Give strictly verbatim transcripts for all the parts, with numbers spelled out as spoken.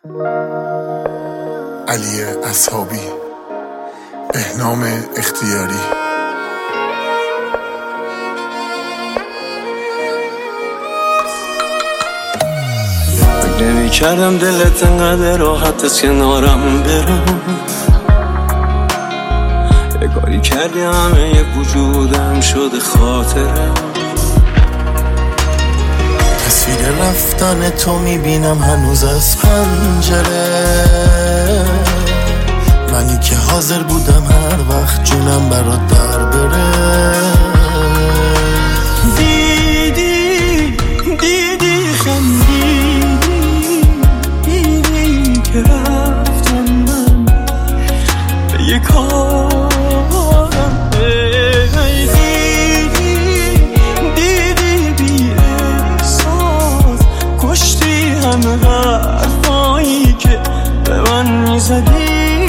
علی اصحابی، بهنام اختیاری. فکر نمی کردم دلت انقدر راحت از کنارم برم، یه کاری کردی همه یه وجودم شده خاطرم. تصویر رفتن تو میبینم هنوز از پنجره، منی که حاضر بودم هر وقت جونم برات در بره. دیدی دیدی خندیدی، دیدی که رفتم من به یه کارم. دیدی دیدی بی احساس کشتی همه حرفایی که به من میزدی.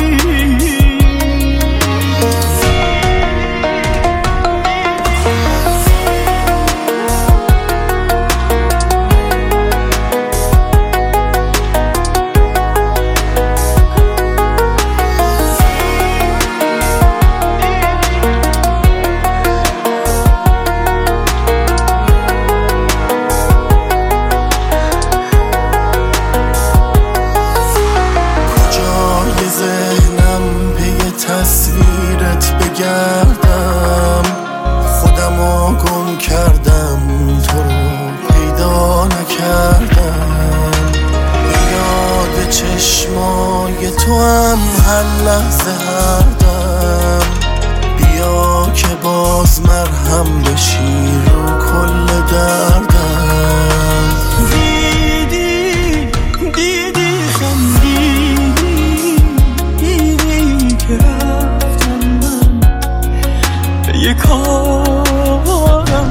تصویرت بگردم، خودمو گم کردم، تو رو پیدا نکردم. یاد چشمای تو هم هر لحظه هر دم، بیا که باز مرهم بشی رو کل دردم. دیدی دیدی خندیدی، دیدی که رفتم من به یه کارم.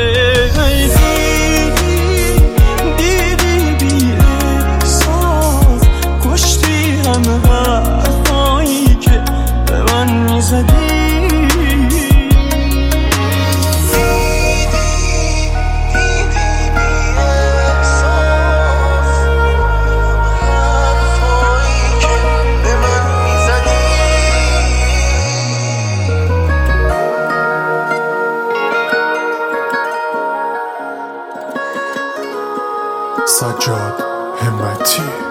دیدی دیدی بی احساس کشتی همه حرفایی که به من میزدی. سجاد همتی.